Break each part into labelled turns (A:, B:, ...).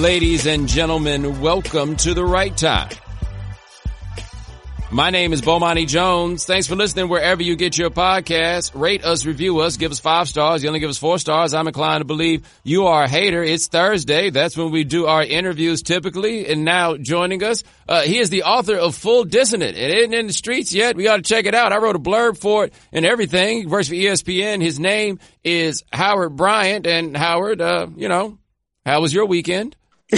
A: Ladies and gentlemen, welcome to The Right Time. My name is Bomani Jones. Thanks for listening wherever you get your podcasts. Rate us, review us, give us 5 stars. You only give us 4 stars. I'm inclined to believe you are a hater. It's Thursday. That's when we do our interviews typically. And now joining us, he is the author of Full Dissonant. It isn't in the streets yet. We ought to check it out. I wrote a blurb for it and everything. He works for ESPN. His name is Howard Bryant. And Howard, how was your weekend?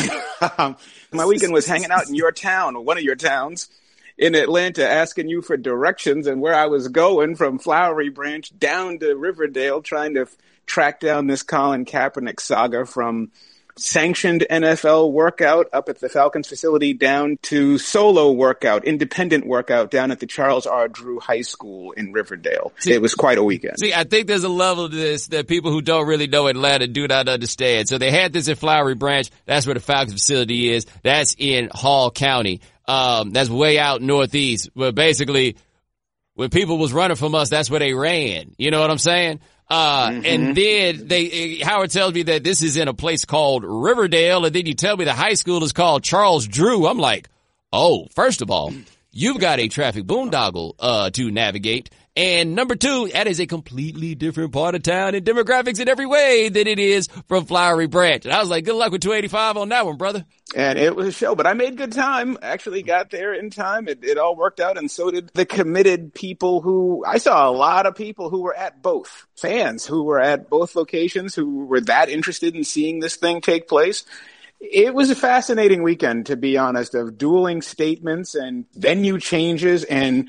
B: My weekend was hanging out in your town, or one of your towns, in Atlanta, asking you for directions and where I was going from Flowery Branch down to Riverdale, trying to track down this Colin Kaepernick saga from sanctioned NFL workout up at the Falcons facility down to solo workout, independent workout down at the Charles R. Drew High School in Riverdale. It was quite a weekend.
A: See, I think there's a level to this that people who don't really know Atlanta do not understand. So they had this at Flowery Branch. That's where the Falcons facility is. That's in Hall County. That's way out northeast. But basically, when people was running from us, that's where they ran. You know what I'm saying? And then Howard tells me that this is in a place called Riverdale, and then you tell me the high school is called Charles Drew. I'm like, oh, first of all, you've got a traffic boondoggle, to navigate. And number 2, that is a completely different part of town and demographics in every way than it is from Flowery Branch. And I was like, good luck with 285 on that one, brother.
B: And it was a show, but I made good time. Actually got there in time. It all worked out, and so did the committed people I saw a lot of people who were at both, fans who were at both locations, who were that interested in seeing this thing take place. It was a fascinating weekend, to be honest, of dueling statements and venue changes and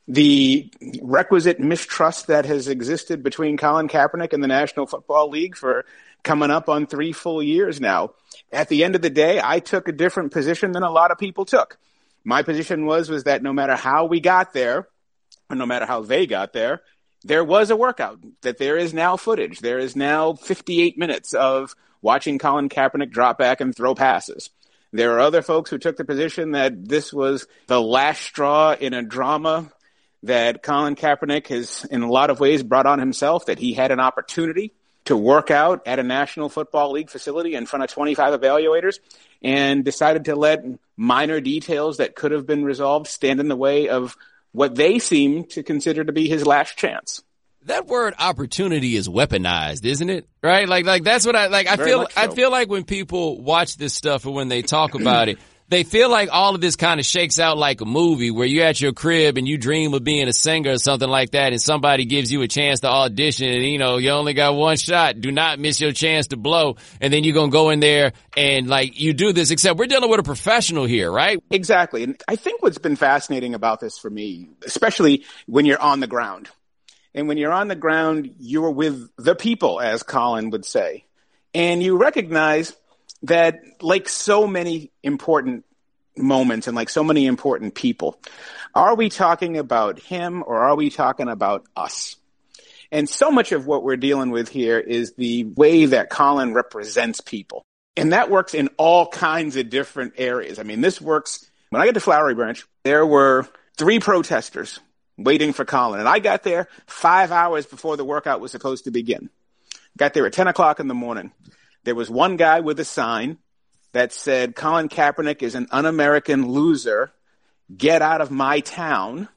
B: the requisite mistrust that has existed between Colin Kaepernick and the National Football League for coming up on 3 full years now. At the end of the day, I took a different position than a lot of people took. My position was that no matter how we got there, or no matter how they got there, there was a workout, that there is now footage. There is now 58 minutes of watching Colin Kaepernick drop back and throw passes. There are other folks who took the position that this was the last straw in a drama that Colin Kaepernick has, in a lot of ways, brought on himself, that he had an opportunity to work out at a National Football League facility in front of 25 evaluators, and decided to let minor details that could have been resolved stand in the way of what they seem to consider to be his last chance.
A: That word opportunity is weaponized, isn't it? Right? Like that's what I feel like when people watch this stuff or when they talk about it, they feel like all of this kind of shakes out like a movie where you're at your crib and you dream of being a singer or something like that, and somebody gives you a chance to audition, and you only got one shot. Do not miss your chance to blow. And then you're going to go in there and you do this, except we're dealing with a professional here, right?
B: Exactly. And I think what's been fascinating about this for me, especially when you're on the ground, and when you're on the ground, you're with the people, as Colin would say, and you recognize that, like so many important moments and like so many important people, are we talking about him or are we talking about us? And so much of what we're dealing with here is the way that Colin represents people. And that works in all kinds of different areas. I mean, this works. When I got to Flowery Branch, there were 3 protesters waiting for Colin. And I got there 5 hours before the workout was supposed to begin. Got there at 10 o'clock in the morning. There was one guy with a sign that said, Colin Kaepernick is an un-American loser. Get out of my town.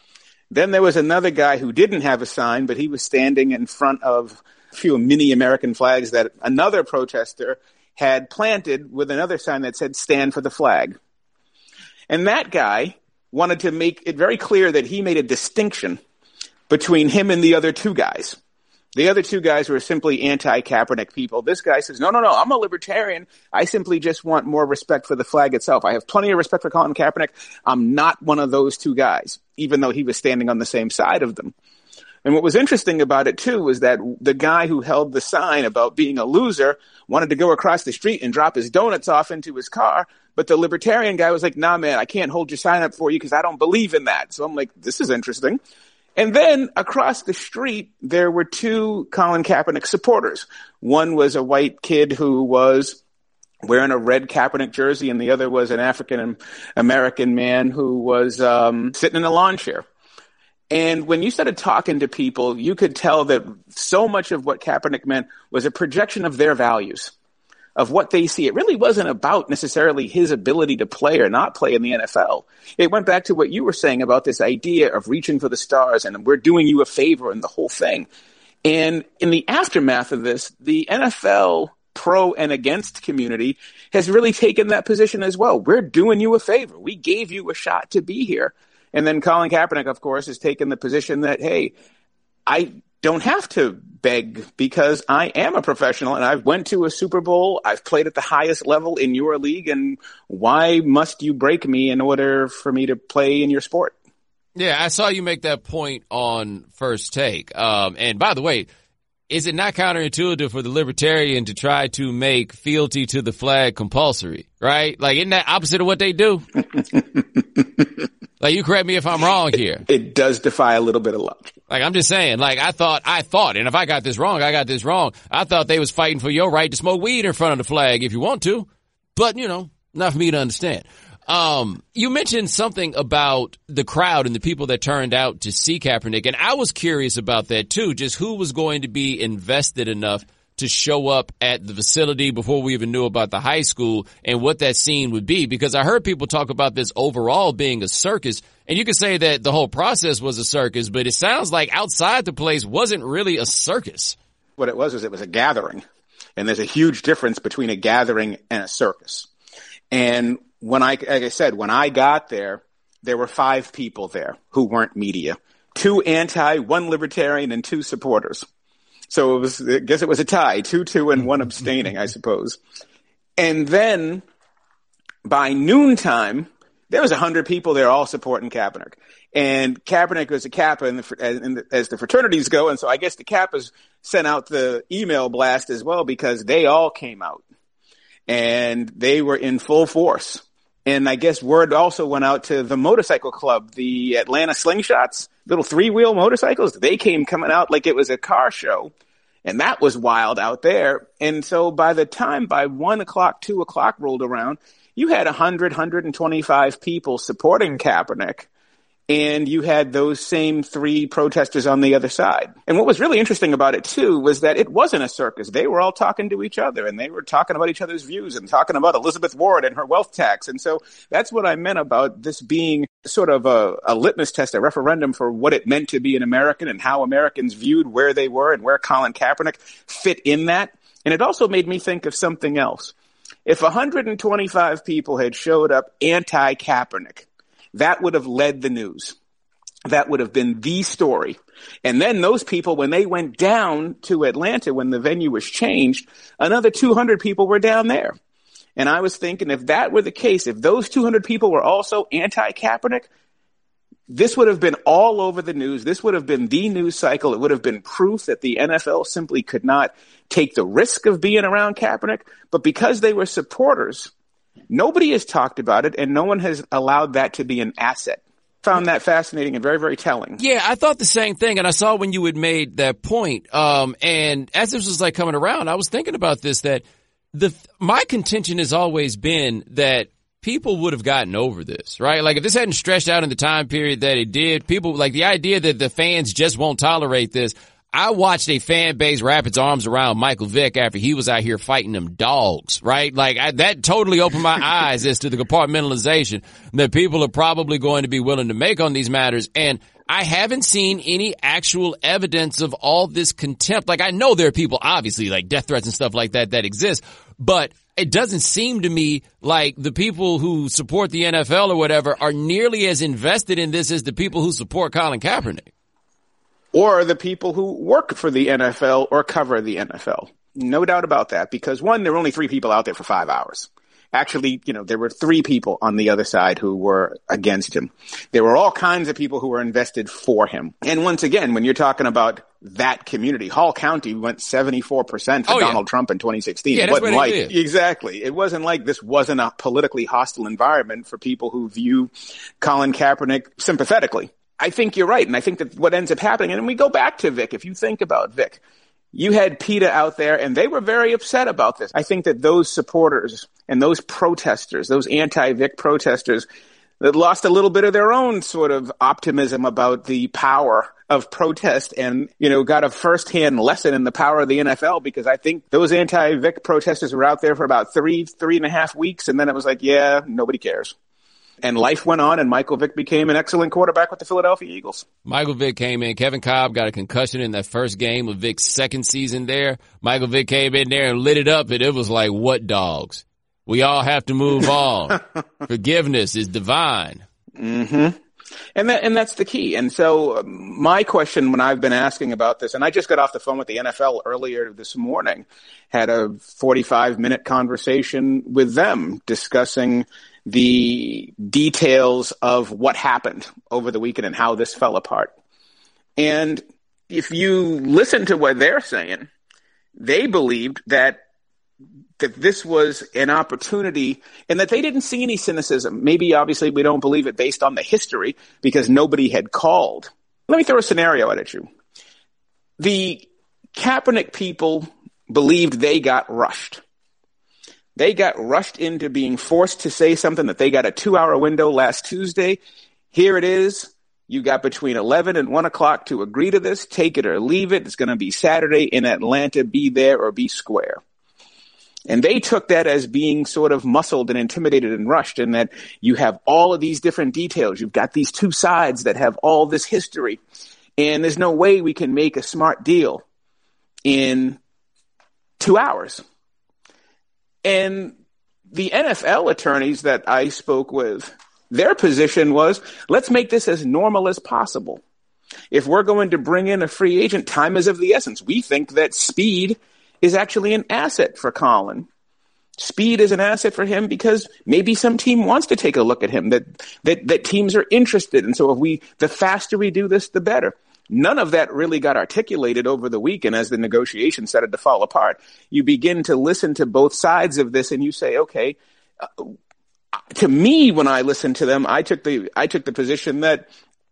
B: Then there was another guy who didn't have a sign, but he was standing in front of a few mini American flags that another protester had planted with another sign that said, stand for the flag. And that guy wanted to make it very clear that he made a distinction between him and the other 2 guys. The other 2 guys were simply anti-Kaepernick people. This guy says, no, I'm a libertarian. I simply just want more respect for the flag itself. I have plenty of respect for Colin Kaepernick. I'm not one of those 2 guys, even though he was standing on the same side of them. And what was interesting about it, too, was that the guy who held the sign about being a loser wanted to go across the street and drop his donuts off into his car. But the libertarian guy was like, nah, man, I can't hold your sign up for you because I don't believe in that. So I'm like, this is interesting. And then across the street, there were 2 Colin Kaepernick supporters. One was a white kid who was wearing a red Kaepernick jersey, and the other was an African-American man who was sitting in a lawn chair. And when you started talking to people, you could tell that so much of what Kaepernick meant was a projection of their values, of what they see. It really wasn't about necessarily his ability to play or not play in the NFL. It went back to what you were saying about this idea of reaching for the stars and we're doing you a favor and the whole thing. And in the aftermath of this, the NFL pro and against community has really taken that position as well. We're doing you a favor. We gave you a shot to be here. And then Colin Kaepernick, of course, has taken the position that, hey, I don't have to beg because I am a professional and I've went to a Super Bowl. I've played at the highest level in your league. And why must you break me in order for me to play in your sport?
A: Yeah, I saw you make that point on First Take. And by the way, is it not counterintuitive for the libertarian to try to make fealty to the flag compulsory, right? Like, isn't that opposite of what they do? Like, you correct me if I'm wrong here.
B: It does defy a little bit of logic.
A: Like, I'm just saying, like, I thought, and if I got this wrong, I got this wrong. I thought they was fighting for your right to smoke weed in front of the flag if you want to. But, you know, not for me to understand. You mentioned something about the crowd and the people that turned out to see Kaepernick, and I was curious about that too, just who was going to be invested enough to show up at the facility before we even knew about the high school and what that scene would be, because I heard people talk about this overall being a circus, and you could say that the whole process was a circus, but it sounds like outside the place wasn't really a circus.
B: What it was a gathering, and there's a huge difference between a gathering and a circus. And like I said, when I got there, there were 5 people there who weren't media, 2 anti, 1 libertarian, and 2 supporters. So I guess it was a tie, 2-2 and 1 abstaining, I suppose. And then by noontime, there was 100 people there all supporting Kaepernick. And Kaepernick was a Kappa as the fraternities go. And so I guess the Kappas sent out the email blast as well because they all came out and they were in full force. And I guess word also went out to the motorcycle club, the Atlanta Slingshots, little 3-wheel motorcycles. They came coming out like it was a car show. And that was wild out there. And so by the time by 1 o'clock, 2 o'clock rolled around, you had 125 people supporting Kaepernick. And you had those same 3 protesters on the other side. And what was really interesting about it, too, was that it wasn't a circus. They were all talking to each other, and they were talking about each other's views and talking about Elizabeth Warren and her wealth tax. And so that's what I meant about this being sort of a litmus test, a referendum for what it meant to be an American and how Americans viewed where they were and where Colin Kaepernick fit in that. And it also made me think of something else. If 125 people had showed up anti-Kaepernick, that would have led the news. That would have been the story. And then those people, when they went down to Atlanta, when the venue was changed, another 200 people were down there. And I was thinking, if that were the case, if those 200 people were also anti-Kaepernick, this would have been all over the news. This would have been the news cycle. It would have been proof that the NFL simply could not take the risk of being around Kaepernick. But because they were supporters, nobody has talked about it, and no one has allowed that to be an asset. Found that fascinating and very, very telling.
A: Yeah, I thought the same thing, and I saw when you had made that point. And as this was like coming around, I was thinking about this, that my contention has always been that people would have gotten over this, right? Like if this hadn't stretched out in the time period that it did, people like the idea that the fans just won't tolerate this. I watched a fan base wrap its arms around Michael Vick after he was out here fighting them dogs, right? Like that totally opened my eyes as to the compartmentalization that people are probably going to be willing to make on these matters. And I haven't seen any actual evidence of all this contempt. Like I know there are people, obviously, like death threats and stuff like that exist, but it doesn't seem to me like the people who support the NFL or whatever are nearly as invested in this as the people who support Colin Kaepernick.
B: Or the people who work for the NFL or cover the NFL. No doubt about that, because one, there were only 3 people out there for 5 hours. Actually, there were 3 people on the other side who were against him. There were all kinds of people who were invested for him. And once again, when you're talking about that community, Hall County went 74% for Donald Trump in 2016.
A: Yeah,
B: it wasn't like, exactly. It wasn't like this wasn't a politically hostile environment for people who view Colin Kaepernick sympathetically. I think you're right. And I think that what ends up happening, and we go back to Vic, if you think about Vic, you had PETA out there and they were very upset about this. I think that those supporters and those protesters, those anti-Vic protesters, that lost a little bit of their own sort of optimism about the power of protest and, got a firsthand lesson in the power of the NFL, because I think those anti-Vic protesters were out there for about 3.5 weeks. And then it was like, yeah, nobody cares. And life went on, and Michael Vick became an excellent quarterback with the Philadelphia Eagles.
A: Michael Vick came in. Kevin Kolb got a concussion in that first game of Vick's second season there. Michael Vick came in there and lit it up, and it was like, what dogs? We all have to move on. Forgiveness is divine.
B: Mm-hmm. And that's the key. And so my question when I've been asking about this, and I just got off the phone with the NFL earlier this morning, had a 45-minute conversation with them discussing the details of what happened over the weekend and how this fell apart. And if you listen to what they're saying, they believed that this was an opportunity and that they didn't see any cynicism. Maybe obviously we don't believe it based on the history because nobody had called. Let me throw a scenario at you. The Kaepernick people believed they got rushed. They got rushed into being forced to say something that they got a 2-hour window last Tuesday. Here it is. You got between 11 and 1 o'clock to agree to this. Take it or leave it. It's going to be Saturday in Atlanta. Be there or be square. And they took that as being sort of muscled and intimidated and rushed, and that you have all of these different details. You've got these two sides that have all this history, and there's no way we can make a smart deal in 2 hours. And the NFL attorneys that I spoke with, their position was, let's make this as normal as possible. If we're going to bring in a free agent, time is of the essence. We think that speed is actually an asset for Colin. Speed is an asset for him because maybe some team wants to take a look at him, that teams are interested. And so the faster we do this, the better. None of that really got articulated over the weekend as the negotiations started to fall apart. You begin to listen to both sides of this and you say, okay, to me, when I listened to them, I took the position that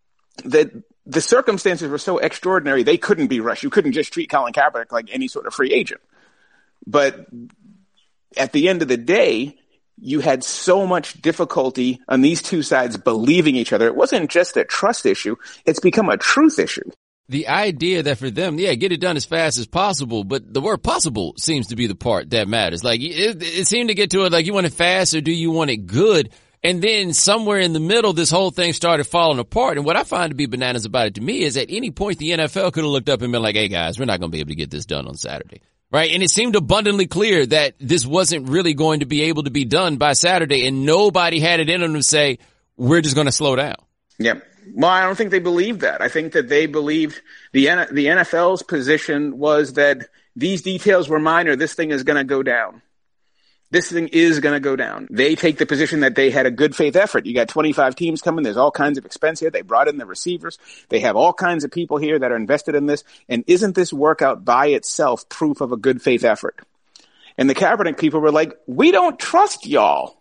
B: the circumstances were so extraordinary, they couldn't be rushed. You couldn't just treat Colin Kaepernick like any sort of free agent. But at the end of the day, you had so much difficulty on these two sides believing each other. It wasn't just a trust issue. It's become a truth issue.
A: The idea that for them, get it done as fast as possible, but the word possible seems to be the part that matters. Like it seemed to get to it like, you want it fast or do you want it good? And then somewhere in the middle, this whole thing started falling apart. And what I find to be bananas about it to me is at any point, the NFL could have looked up and been like, hey guys, we're not going to be able to get this done on Saturday. Right. And it seemed abundantly clear that this wasn't really going to be able to be done by Saturday. And nobody had it in them to say, we're just going to slow down.
B: Yeah. Well, I don't think they believed that. I think that they believed the NFL's position was that these details were minor. This thing is going to go down. This thing is going to go down. They take the position that they had a good faith effort. You got 25 teams coming. There's all kinds of expense here. They brought in the receivers. They have all kinds of people here that are invested in this. And isn't this workout by itself proof of a good faith effort? And the Kaepernick people were like, we don't trust y'all.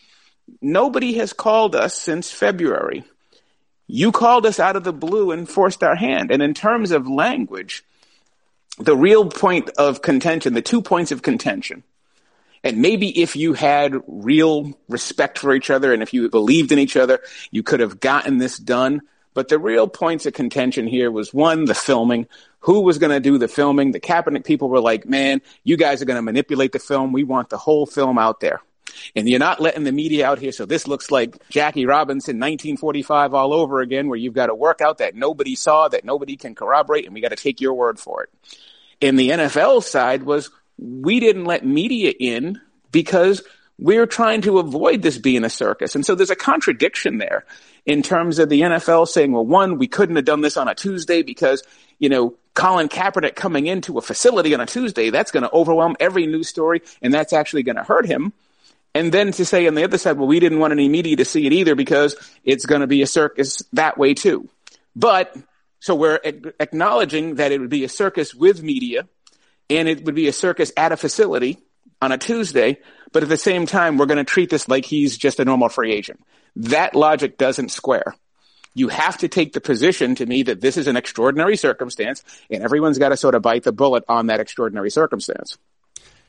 B: Nobody has called us since February. You called us out of the blue and forced our hand. And in terms of language, the real point of contention, the 2 points of contention, and maybe if you had real respect for each other and if you believed in each other, you could have gotten this done. But the real points of contention here was, one, the filming. Who was going to do the filming? The Kaepernick people were like, man, you guys are going to manipulate the film. We want the whole film out there. And you're not letting the media out here. So this looks like Jackie Robinson, 1945 all over again, where you've got a workout that nobody saw, that nobody can corroborate, and we got to take your word for it. And the NFL side was, we didn't let media in because we're trying to avoid this being a circus. And so there's a contradiction there in terms of the NFL saying, well, one, we couldn't have done this on a Tuesday because, Colin Kaepernick coming into a facility on a Tuesday, that's going to overwhelm every news story, and that's actually going to hurt him. And then to say on the other side, well, we didn't want any media to see it either because it's going to be a circus that way too. But so we're acknowledging that it would be a circus with media and it would be a circus at a facility on a Tuesday. But at the same time, we're going to treat this like he's just a normal free agent. That logic doesn't square. You have to take the position to me that this is an extraordinary circumstance and everyone's got to sort of bite the bullet on that extraordinary circumstance.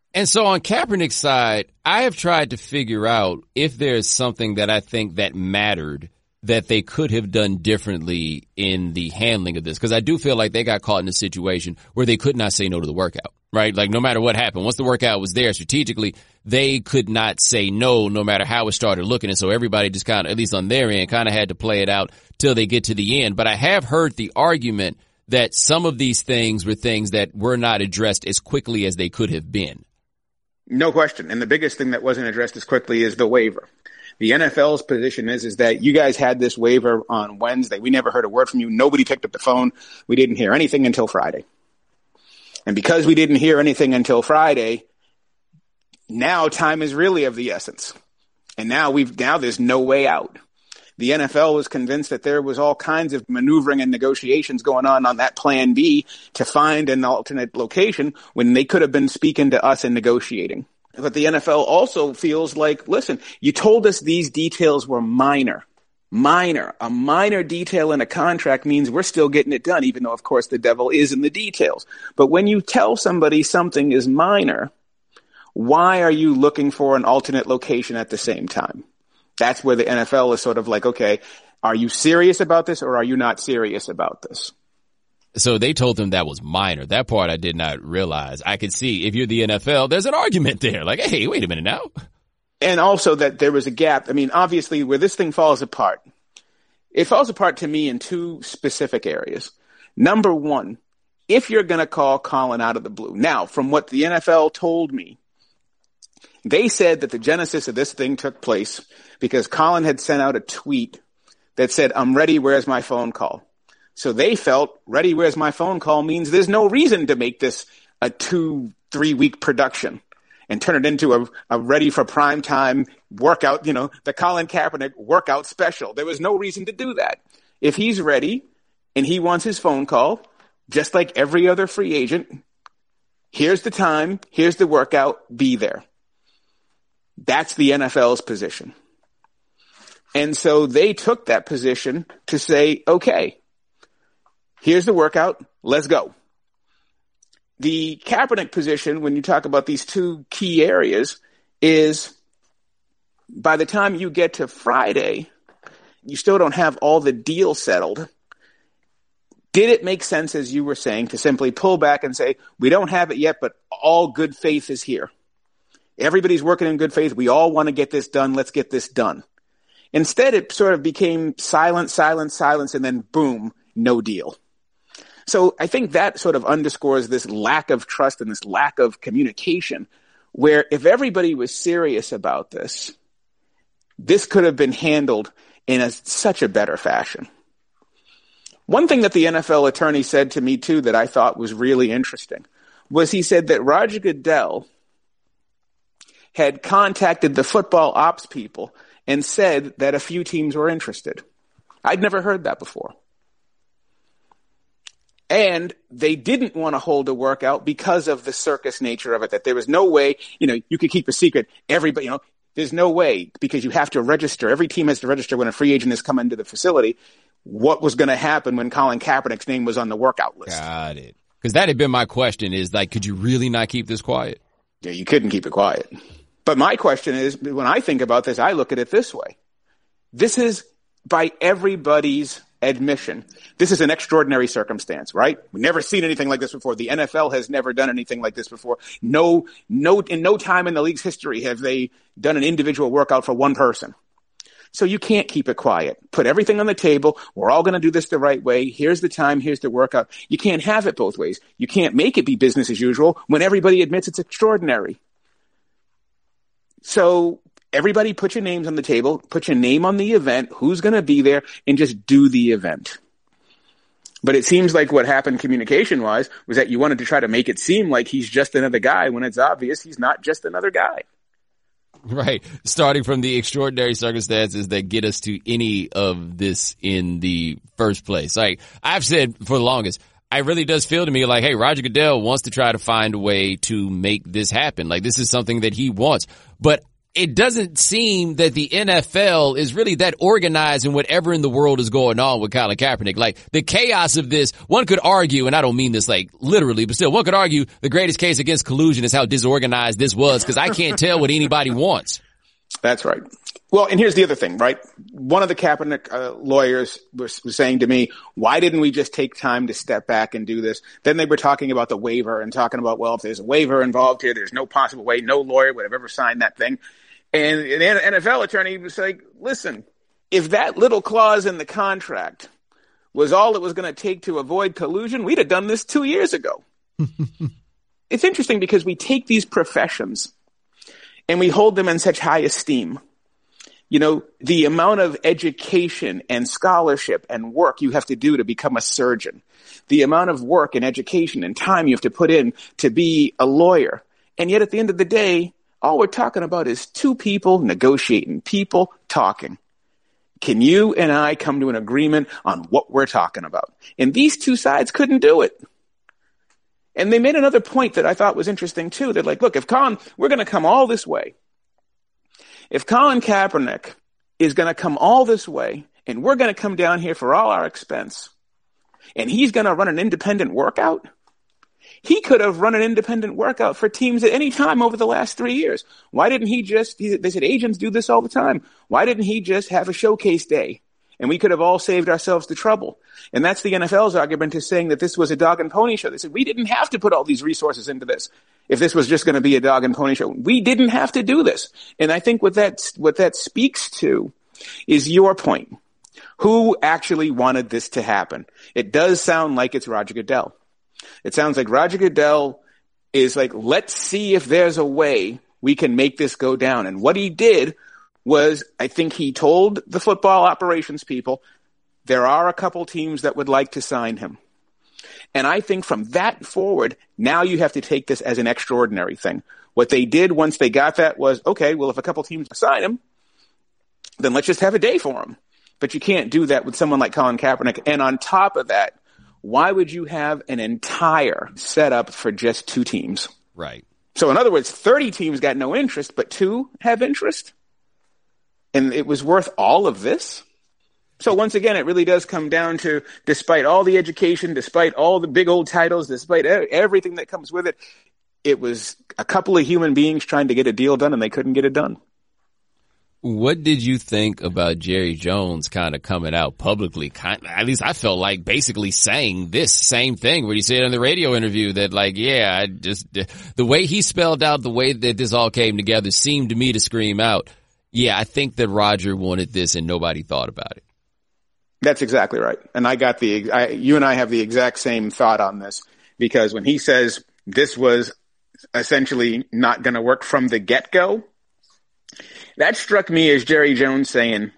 A: And so on Kaepernick's side, I have tried to figure out if there's something that I think that mattered that they could have done differently in the handling of this. Because I do feel like they got caught in a situation where they could not say no to the workout, right? Like no matter what happened, once the workout was there strategically, they could not say no matter how it started looking. And so everybody just kind of, at least on their end, kind of had to play it out till they get to the end. But I have heard the argument that some of these things were things that were not addressed as quickly as they could have been.
B: No question. And the biggest thing that wasn't addressed as quickly is the waiver. The NFL's position is that you guys had this waiver on Wednesday. We never heard a word from you. Nobody picked up the phone. We didn't hear anything until Friday. And because we didn't hear anything until Friday, now time is really of the essence. And now there's no way out. The NFL was convinced that there was all kinds of maneuvering and negotiations going on that plan B to find an alternate location when they could have been speaking to us and negotiating. But the NFL also feels like, listen, you told us these details were minor. A minor detail in a contract means we're still getting it done, even though, of course, the devil is in the details. But when you tell somebody something is minor, why are you looking for an alternate location at the same time? That's where the NFL is sort of like, okay, are you serious about this or are you not serious about this?
A: So they told them that was minor. That part I did not realize. I could see if you're the NFL, there's an argument there. Like, hey, wait a minute now.
B: And also that there was a gap. I mean, obviously where this thing falls apart, it falls apart to me in two specific areas. Number one, if you're going to call Colin out of the blue. Now, from what the NFL told me, they said that the genesis of this thing took place because Colin had sent out a tweet that said, I'm ready, where's my phone call? So they felt, ready, where's my phone call means there's no reason to make this a 2-3 week production and turn it into a ready for prime time workout, the Colin Kaepernick workout special. There was no reason to do that. If he's ready and he wants his phone call, just like every other free agent, here's the time, here's the workout, be there. That's the NFL's position. And so they took that position to say, okay, here's the workout, let's go. The Kaepernick position, when you talk about these two key areas, is by the time you get to Friday, you still don't have all the deal settled. Did it make sense, as you were saying, to simply pull back and say, we don't have it yet, but all good faith is here? Everybody's working in good faith. We all want to get this done. Let's get this done. Instead, it sort of became silence, and then boom, no deal. So I think that sort of underscores this lack of trust and this lack of communication, where if everybody was serious about this, this could have been handled in such a better fashion. One thing that the NFL attorney said to me, too, that I thought was really interesting was he said that Roger Goodell had contacted the football ops people and said that a few teams were interested. I'd never heard that before. And they didn't want to hold a workout because of the circus nature of it, that there was no way, you could keep a secret. Everybody, there's no way because you have to register. Every team has to register when a free agent has come into the facility. What was going to happen when Colin Kaepernick's name was on the workout list?
A: Got it. Because that had been my question is like, could you really not keep this quiet?
B: Yeah, you couldn't keep it quiet. But my question is, when I think about this, I look at it this way. This is, by everybody's admission, this is an extraordinary circumstance, right? We've never seen anything like this before. The NFL has never done anything like this before. In no time in the league's history have they done an individual workout for one person. So you can't keep it quiet. Put everything on the table. We're all going to do this the right way. Here's the time. Here's the workout. You can't have it both ways. You can't make it be business as usual when everybody admits it's extraordinary. So everybody put your names on the table, put your name on the event, who's going to be there, and just do the event. But it seems like what happened communication-wise was that you wanted to try to make it seem like he's just another guy when it's obvious he's not just another guy.
A: Right. Starting from the extraordinary circumstances that get us to any of this in the first place. Like I've said for the longest, it really does feel to me like, hey, Roger Goodell wants to try to find a way to make this happen. Like this is something that he wants. But it doesn't seem that the NFL is really that organized in whatever in the world is going on with Colin Kaepernick. Like, the chaos of this, one could argue, and I don't mean this like literally, but still, one could argue the greatest case against collusion is how disorganized this was, because I can't tell what anybody wants.
B: That's right. Well, and here's the other thing, right? One of the Kaepernick lawyers was saying to me, why didn't we just take time to step back and do this? Then they were talking about the waiver and talking about, well, if there's a waiver involved here, there's no possible way, no lawyer would have ever signed that thing. And an NFL attorney was like, listen, if that little clause in the contract was all it was going to take to avoid collusion, we'd have done this 2 years ago. It's interesting because we take these professions and we hold them in such high esteem. You know, the amount of education and scholarship and work you have to do to become a surgeon, the amount of work and education and time you have to put in to be a lawyer. And yet at the end of the day, all we're talking about is two people negotiating, people talking. Can you and I come to an agreement on what we're talking about? And these two sides couldn't do it. And they made another point that I thought was interesting too. They're like, look, we're going to come all this way. If Colin Kaepernick is going to come all this way and we're going to come down here for all our expense and he's going to run an independent workout, he could have run an independent workout for teams at any time over the last 3 years. Why didn't they said agents do this all the time. Why didn't he just have a showcase day? And we could have all saved ourselves the trouble. And that's the NFL's argument, is saying that this was a dog and pony show. They said, we didn't have to put all these resources into this. If this was just going to be a dog and pony show, we didn't have to do this. And I think what that speaks to is your point. Who actually wanted this to happen? It does sound like it's Roger Goodell. It sounds like Roger Goodell is like, let's see if there's a way we can make this go down. And what he did was, I think he told the football operations people, there are a couple teams that would like to sign him. And I think from that forward, now you have to take this as an extraordinary thing. What they did once they got that was, okay, well, if a couple teams sign him, then let's just have a day for him. But you can't do that with someone like Colin Kaepernick. And on top of that, why would you have an entire setup for just two teams?
A: Right.
B: So in other words, 30 teams got no interest, but 2 have interest? And it was worth all of this? So once again, it really does come down to, despite all the education, despite all the big old titles, despite everything that comes with it, it was a couple of human beings trying to get a deal done, and they couldn't get it done.
A: What did you think about Jerry Jones kind of coming out publicly? At least I felt like basically saying this same thing where he said in the radio interview that, like, yeah, the way he spelled out the way that this all came together seemed to me to scream out, yeah, I think that Roger wanted this and nobody thought about it.
B: That's exactly right. And you and I have the exact same thought on this, because when he says this was essentially not going to work from the get-go, that struck me as Jerry Jones saying,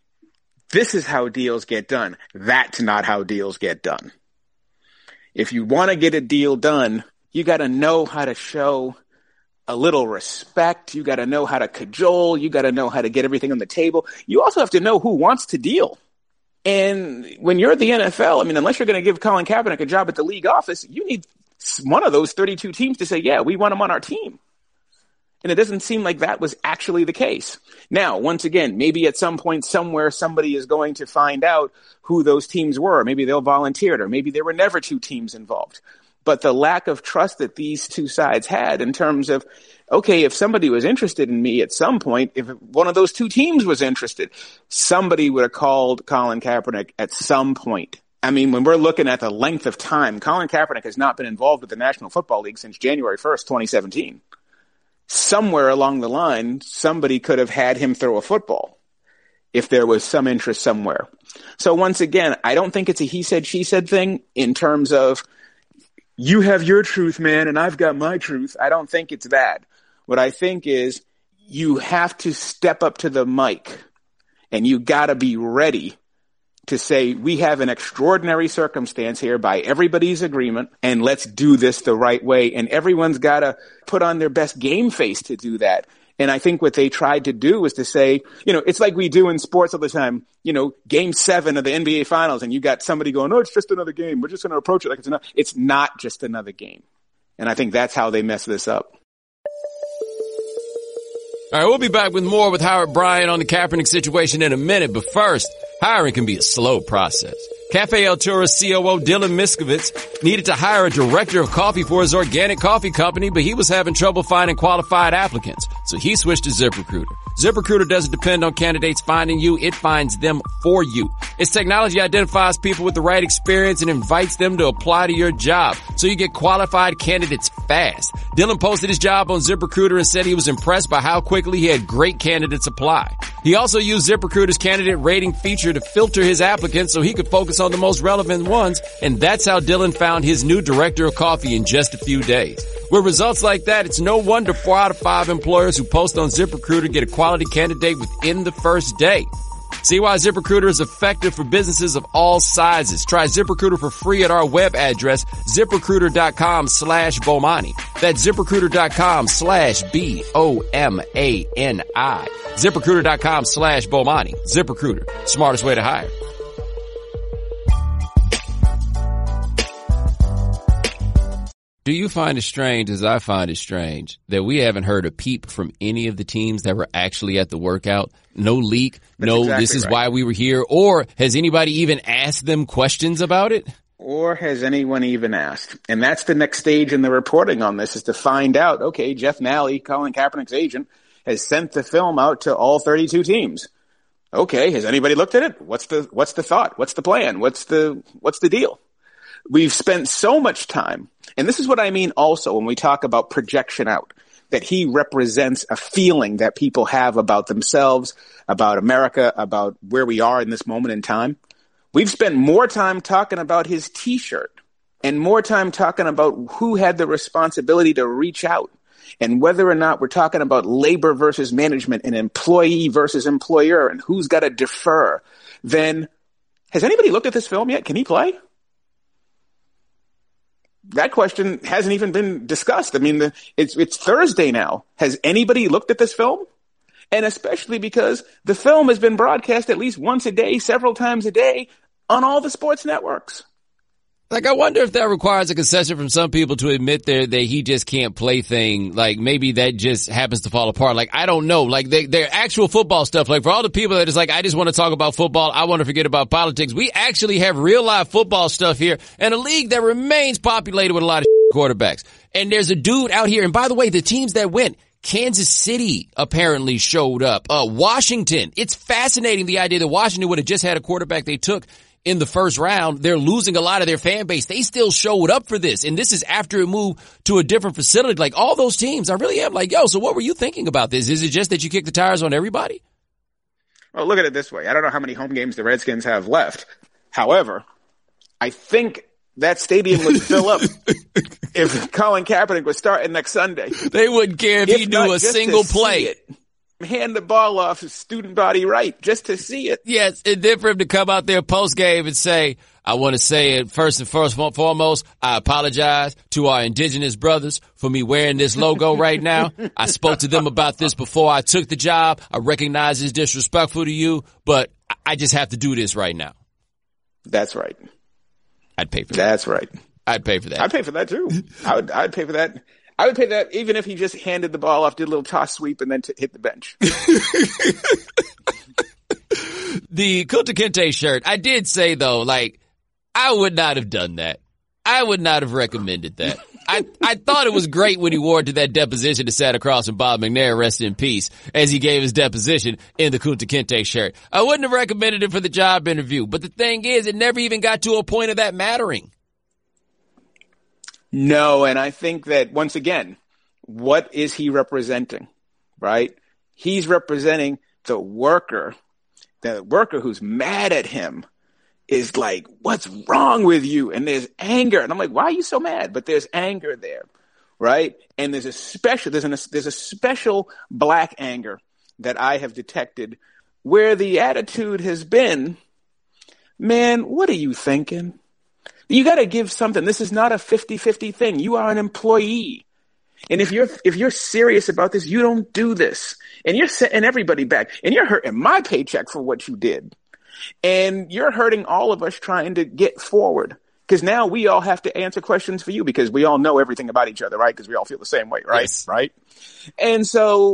B: this is how deals get done. That's not how deals get done. If you want to get a deal done, you got to know how to show a little respect. You got to know how to cajole. You got to know how to get everything on the table. You also have to know who wants to deal. And when you're at the NFL, I mean, unless you're going to give Colin Kaepernick a job at the league office, you need one of those 32 teams to say, yeah, we want him on our team. And it doesn't seem like that was actually the case. Now, once again, maybe at some point somewhere somebody is going to find out who those teams were. Maybe they'll volunteer it, or maybe there were never 2 teams involved. But the lack of trust that these two sides had in terms of, okay, if somebody was interested in me at some point, if one of those 2 teams was interested, somebody would have called Colin Kaepernick at some point. I mean, when we're looking at the length of time, Colin Kaepernick has not been involved with the National Football League since January 1st, 2017. Somewhere along the line, somebody could have had him throw a football if there was some interest somewhere. So once again, I don't think it's a he said, she said thing in terms of you have your truth, man, and I've got my truth. I don't think it's that. What I think is you have to step up to the mic and you got to be ready to say, we have an extraordinary circumstance here by everybody's agreement, and let's do this the right way. And everyone's got to put on their best game face to do that. And I think what they tried to do was to say, it's like we do in sports all the time, game 7 of the NBA finals, and you got somebody going, oh, it's just another game. We're just going to approach it like it's not just another game. And I think that's how they mess this up.
A: All right, we'll be back with more with Howard Bryant on the Kaepernick situation in a minute. But first, hiring can be a slow process. Cafe El Tura's COO Dylan Miskovitz needed to hire a director of coffee for his organic coffee company, but he was having trouble finding qualified applicants. So he switched to ZipRecruiter. ZipRecruiter doesn't depend on candidates finding you. It finds them for you. Its technology identifies people with the right experience and invites them to apply to your job. So you get qualified candidates fast. Dylan posted his job on ZipRecruiter and said he was impressed by how quickly he had great candidates apply. He also used ZipRecruiter's candidate rating feature to filter his applicants so he could focus on the most relevant ones. And that's how Dylan found his new director of coffee in just a few days. With results like that, it's no wonder 4 out of 5 employers who post on ZipRecruiter get a quality candidate within the first day. See why ZipRecruiter is effective for businesses of all sizes. Try ZipRecruiter for free at our web address, ZipRecruiter.com/Bomani. That's ZipRecruiter.com/BOMANI. ZipRecruiter.com/Bomani. ZipRecruiter. Smartest way to hire. Do you find it strange, as I find it strange, that we haven't heard a peep from any of the teams that were actually at the workout? No leak, this is why we were here, or has anybody even asked them questions about it?
B: Or has anyone even asked? And that's the next stage in the reporting on this, is to find out, okay, Jeff Nally, Colin Kaepernick's agent, has sent the film out to all 32 teams. Okay, has anybody looked at it? What's the thought? What's the plan? What's the deal? We've spent so much time, and this is what I mean also when we talk about projection out, that he represents a feeling that people have about themselves, about America, about where we are in this moment in time. We've spent more time talking about his T-shirt and more time talking about who had the responsibility to reach out and whether or not we're talking about labor versus management and employee versus employer and who's got to defer. Then, has anybody looked at this film yet? Can he play? That question hasn't even been discussed. I mean, it's Thursday now. Has anybody looked at this film? And especially because the film has been broadcast at least once a day, several times a day on all the sports networks.
A: Like, I wonder if that requires a concession from some people to admit that he just can't play thing. Like, maybe that just happens to fall apart. Like, I don't know. Like, their actual football stuff. Like, for all the people that is like, I just want to talk about football, I want to forget about politics. We actually have real life football stuff here and a league that remains populated with a lot of quarterbacks. And there's a dude out here. And by the way, the teams that went, Kansas City apparently showed up. Washington. It's fascinating, the idea that Washington would have just had a quarterback they took in the first round. They're losing a lot of their fan base. They still showed up for this. And this is after it moved to a different facility. Like, all those teams, I really am like, yo, so what were you thinking about this? Is it just that you kicked the tires on everybody?
B: Well, look at it this way. I don't know how many home games the Redskins have left. However, I think that stadium would fill up if Colin Kaepernick was starting next Sunday.
A: They wouldn't care if he knew a single play.
B: Hand the ball off to student body right just to see it.
A: Yes, and then for him to come out there post game and say, I want to say it first and foremost, I apologize to our indigenous brothers for me wearing this logo right now. I spoke to them about this before I took the job. I recognize it's disrespectful to you, but I just have to do this right now.
B: That's right.
A: I'd pay for that.
B: That's right.
A: I'd pay for that.
B: I'd pay for that too. I'd pay for that. I would pay that even if he just handed the ball off, did a little toss sweep, and then hit the bench.
A: The Kunta Kinte shirt, I did say, though, like, I would not have done that. I would not have recommended that. I thought it was great when he wore it to that deposition that sat across from Bob McNair, rest in peace, as he gave his deposition in the Kunta Kinte shirt. I wouldn't have recommended it for the job interview. But the thing is, it never even got to a point of that mattering.
B: No, and I think that, once again, what is he representing, right? He's representing the worker who's mad at him is like, what's wrong with you? And there's anger. And I'm like, why are you so mad? But there's anger there, right? And there's a special black anger that I have detected where the attitude has been, man, what are you thinking? You got to give something. This is not a 50-50 thing. You are an employee. And if you're serious about this, you don't do this. And you're setting everybody back. And you're hurting my paycheck for what you did. And you're hurting all of us trying to get forward. Because now we all have to answer questions for you because we all know everything about each other, right? Because we all feel the same way, right?
A: Yes.
B: Right? And so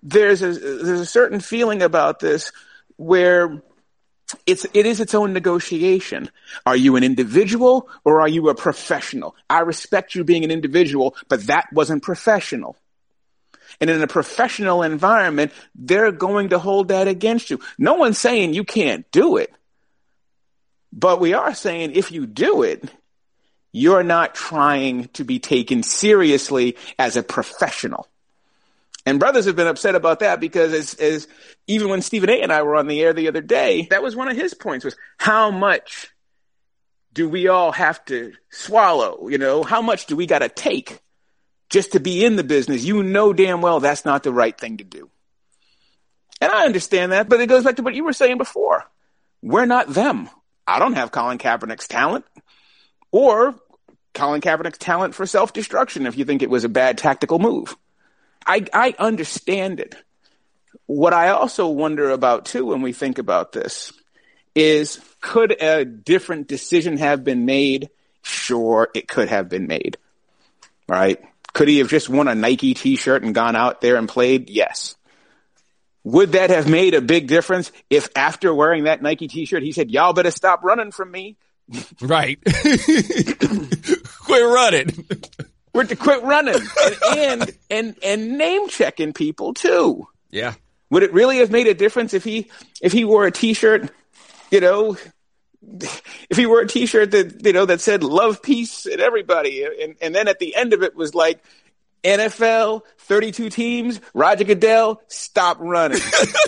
B: there's a certain feeling about this where it is its own negotiation. Are you an individual or are you a professional? I respect you being an individual, but that wasn't professional. And in a professional environment, they're going to hold that against you. No one's saying you can't do it, but we are saying if you do it, you're not trying to be taken seriously as a professional. And brothers have been upset about that because as even when Stephen A. and I were on the air the other day, that was one of his points, was how much do we all have to swallow? You know, how much do we got to take just to be in the business? You know damn well that's not the right thing to do. And I understand that, but it goes back to what you were saying before. We're not them. I don't have Colin Kaepernick's talent or Colin Kaepernick's talent for self-destruction if you think it was a bad tactical move. I understand it. What I also wonder about too when we think about this is, could a different decision have been made? Sure, it could have been made. Right? Could he have just worn a Nike t-shirt and gone out there and played? Yes. Would that have made a big difference if after wearing that Nike t-shirt he said, y'all better stop running from me?
A: Right. Quit running.
B: We're to quit running and name checking people too.
A: Yeah.
B: Would it really have made a difference if he wore a t-shirt, you know, if he wore a t-shirt that, you know, that said love, peace, and everybody. And then at the end of it was like, NFL, 32 teams, Roger Goodell, stop running.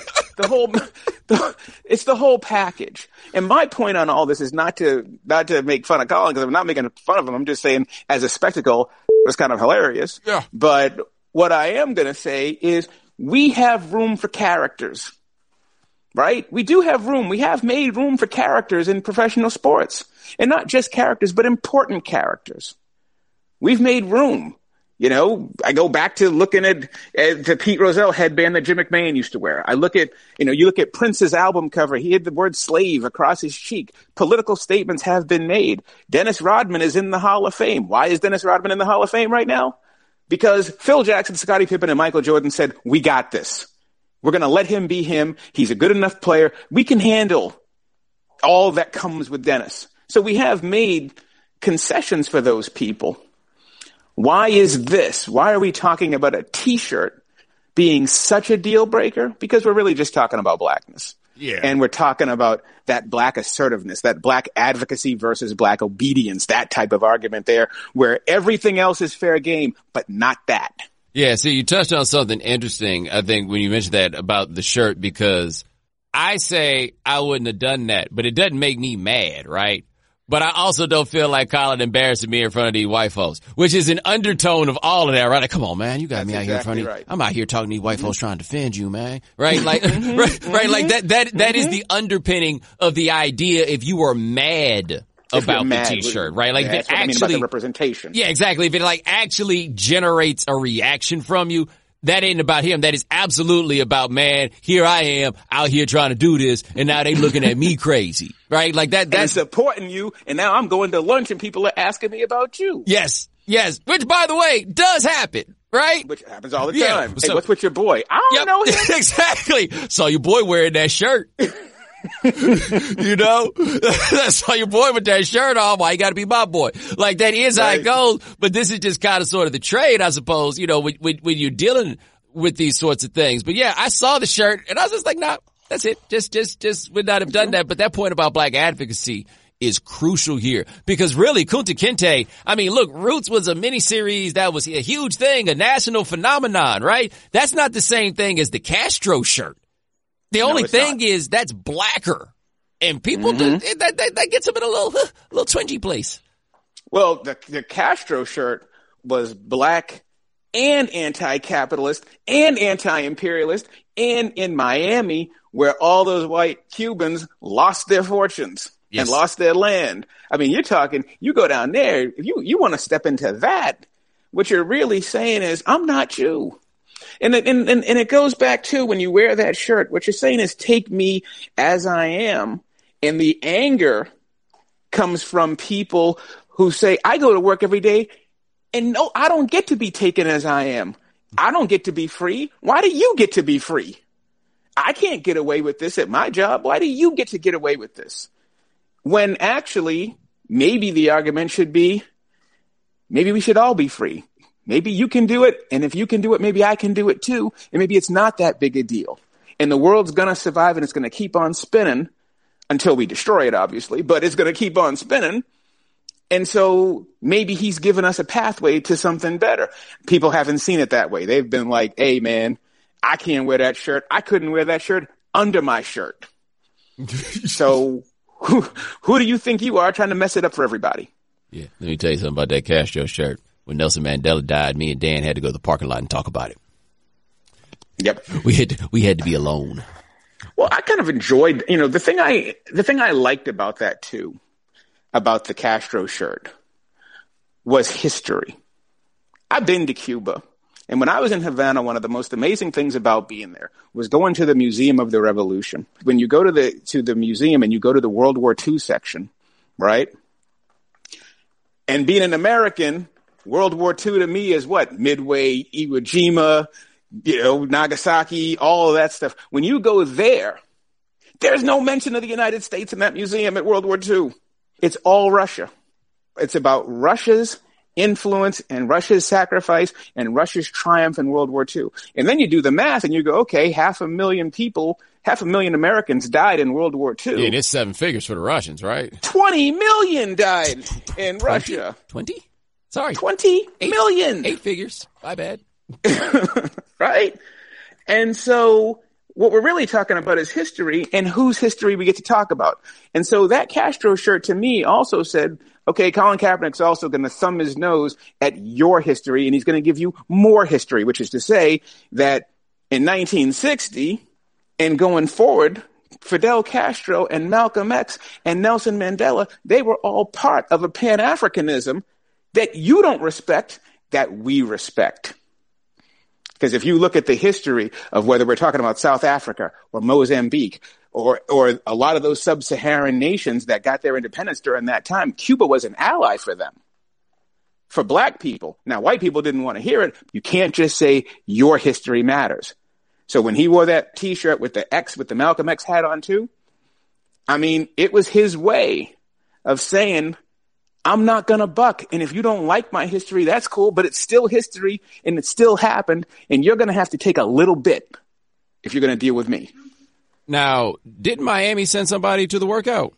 B: It's the whole package. And my point on all this is not to make fun of Colin, because I'm not making fun of him. I'm just saying as a spectacle, it was kind of hilarious.
A: Yeah.
B: But what I am going to say is we have room for characters, right? We do have room. We have made room for characters in professional sports, and not just characters, but important characters. We've made room. You know, I go back to looking at the Pete Rozelle headband that Jim McMahon used to wear. I look at, you know, you look at Prince's album cover. He had the word slave across his cheek. Political statements have been made. Dennis Rodman is in the Hall of Fame. Why is Dennis Rodman in the Hall of Fame right now? Because Phil Jackson, Scottie Pippen, and Michael Jordan said, we got this. We're going to let him be him. He's a good enough player. We can handle all that comes with Dennis. So we have made concessions for those people. Why is this? Why are we talking about a t-shirt being such a deal breaker? Because we're really just talking about blackness.
A: Yeah.
B: And we're talking about that black assertiveness, that black advocacy versus black obedience, that type of argument there, where everything else is fair game, but not that.
A: Yeah, so you touched on something interesting, I think, when you mentioned that about the shirt, because I say I wouldn't have done that, but it doesn't make me mad, right? But I also don't feel like Colin embarrassing me in front of these white folks, which is an undertone of all of that, right? Like, come on, man, you got me out here in front of you. Right. I'm out here talking to these white folks trying to defend you, man. Right? Like, right, like that is the underpinning of the idea if you were mad about the t-shirt, right? Like, that actually,
B: about the representation.
A: Yeah, exactly. If it like actually generates a reaction from you, that ain't about him. That is absolutely about, man, here I am out here trying to do this, and now they looking at me crazy, right? Like that's
B: and supporting you, and now I'm going to lunch and people are asking me about you.
A: Yes. Which, by the way, does happen, right?
B: Which happens all the time. Hey, what's with your boy? I don't know him.
A: Exactly. Saw your boy wearing that shirt. You know, saw your boy with that shirt on. Why you got to be my boy? Like, that is how it goes. But this is just kind of sort of the trade, I suppose, you know, when you're dealing with these sorts of things. But yeah, I saw the shirt and I was just like, nah, that's it. Just would not have done that. But that point about black advocacy is crucial here, because really Kunta Kinte, I mean, look, Roots was a miniseries that was a huge thing, a national phenomenon, right? That's not the same thing as the Castro shirt. The only thing is that's blacker, and people that gets them in a little twingy place.
B: Well, the Castro shirt was black and anti-capitalist and anti-imperialist, and in Miami, where all those white Cubans lost their fortunes and lost their land. I mean, you're talking, you go down there, if you want to step into that, what you're really saying is, I'm not you. And it goes back to when you wear that shirt, what you're saying is take me as I am. And the anger comes from people who say, I go to work every day and no, I don't get to be taken as I am. I don't get to be free. Why do you get to be free? I can't get away with this at my job. Why do you get to get away with this? When actually, maybe the argument should be, maybe we should all be free. Maybe you can do it, and if you can do it, maybe I can do it too, and maybe it's not that big a deal. And the world's going to survive, and it's going to keep on spinning until we destroy it, obviously, but it's going to keep on spinning. And so maybe he's given us a pathway to something better. People haven't seen it that way. They've been like, hey, man, I can't wear that shirt. I couldn't wear that shirt under my shirt. So who do you think you are trying to mess it up for everybody?
A: Yeah, let me tell you something about that Castro shirt. When Nelson Mandela died, me and Dan had to go to the parking lot and talk about it.
B: Yep.
A: We had to be alone.
B: Well, I kind of enjoyed, the thing I liked about that too, about the Castro shirt, was history. I've been to Cuba, and when I was in Havana, one of the most amazing things about being there was going to the Museum of the Revolution. When you go to the museum and you go to the World War II section, right? And being an American, World War II to me is what? Midway, Iwo Jima, Nagasaki, all of that stuff. When you go there, there's no mention of the United States in that museum at World War II. It's all Russia. It's about Russia's influence and Russia's sacrifice and Russia's triumph in World War II. And then you do the math and you go, okay, 500,000 Americans died in World War II.
A: Yeah, and it's 7 figures for the Russians, right?
B: 20 million died in Russia.
A: 20? Sorry.
B: 20 million.
A: 8 figures. My bad.
B: Right? And so what we're really talking about is history and whose history we get to talk about. And so that Castro shirt to me also said, okay, Colin Kaepernick's also going to thumb his nose at your history, and he's going to give you more history, which is to say that in 1960 and going forward, Fidel Castro and Malcolm X and Nelson Mandela, they were all part of a Pan-Africanism that you don't respect, that we respect. Because if you look at the history of whether we're talking about South Africa or Mozambique or a lot of those sub-Saharan nations that got their independence during that time, Cuba was an ally for them, for black people. Now, white people didn't want to hear it. You can't just say your history matters. So when he wore that T-shirt with the Malcolm X hat on too, I mean, it was his way of saying, I'm not going to buck. And if you don't like my history, that's cool, but it's still history and it still happened. And you're going to have to take a little bit if you're going to deal with me.
A: Now, didn't Miami send somebody to the workout?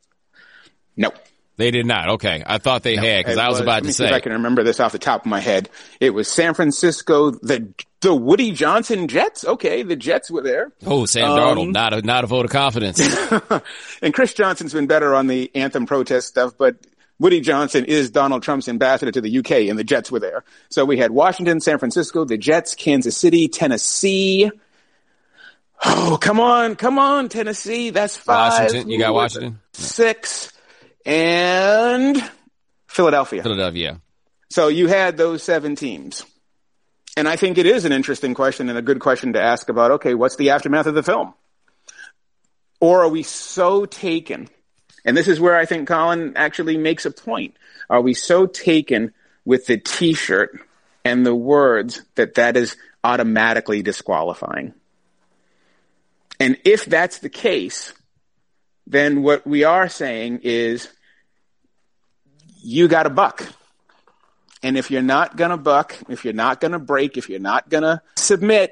B: No.
A: They did not. Okay. I thought they had, because I was about to say.
B: Let me see if I can remember this off the top of my head. It was San Francisco, the Woody Johnson Jets. Okay, the Jets were there.
A: Oh, Sam Darnold, not a vote of confidence.
B: And Chris Johnson's been better on the anthem protest stuff, but Woody Johnson is Donald Trump's ambassador to the UK, and the Jets were there. So we had Washington, San Francisco, the Jets, Kansas City, Tennessee. Oh, come on, Tennessee. That's 5.
A: Washington. You got Washington?
B: 6. And Philadelphia. So you had those 7 teams. And I think it is an interesting question and a good question to ask about, okay, what's the aftermath of the film? Or are we so taken? And this is where I think Colin actually makes a point. Are we so taken with the T-shirt and the words that is automatically disqualifying? And if that's the case, then what we are saying is you got to buck. And if you're not going to buck, if you're not going to break, if you're not going to submit,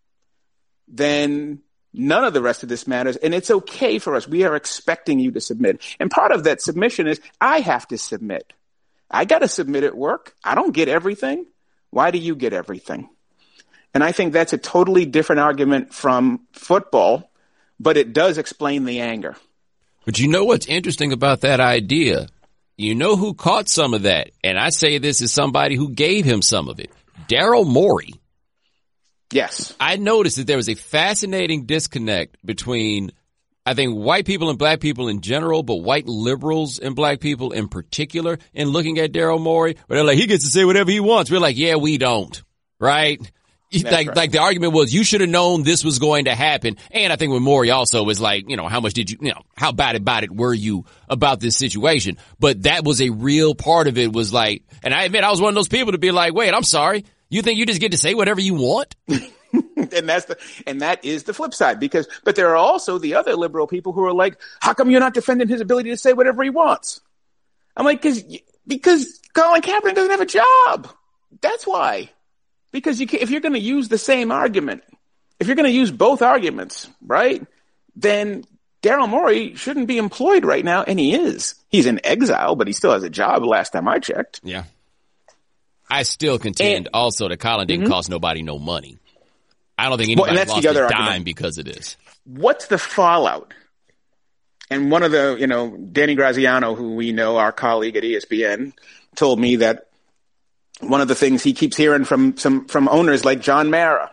B: then none of the rest of this matters. And it's okay for us. We are expecting you to submit. And part of that submission is I have to submit. I got to submit at work. I don't get everything. Why do you get everything? And I think that's a totally different argument from football, but it does explain the anger.
A: But you know what's interesting about that idea? You know who caught some of that? And I say this as somebody who gave him some of it. Daryl Morey.
B: Yes.
A: I noticed that there was a fascinating disconnect between, I think, white people and black people in general, but white liberals and black people in particular, in looking at Daryl Morey, where they're like, he gets to say whatever he wants. We're like, yeah, we don't. Right? Like the argument was, you should have known this was going to happen. And I think when Morey also was like, how much did how bad about it were you about this situation? But that was a real part of it, was like, and I admit I was one of those people to be like, wait, I'm sorry. You think you just get to say whatever you want?
B: And that is the flip side, but there are also the other liberal people who are like, how come you're not defending his ability to say whatever he wants? I'm like, because Colin Kaepernick doesn't have a job. That's why. Because if you're going to use the same argument, if you're going to use both arguments, right, then Daryl Morey shouldn't be employed right now, and he is. He's in exile, but he still has a job last time I checked.
A: Yeah. I still contend also that Colin didn't cost nobody no money. I don't think anybody lost a dime because of this.
B: What's the fallout? And one of the, Danny Graziano, who we know, our colleague at ESPN, told me that one of the things he keeps hearing from owners like John Mara,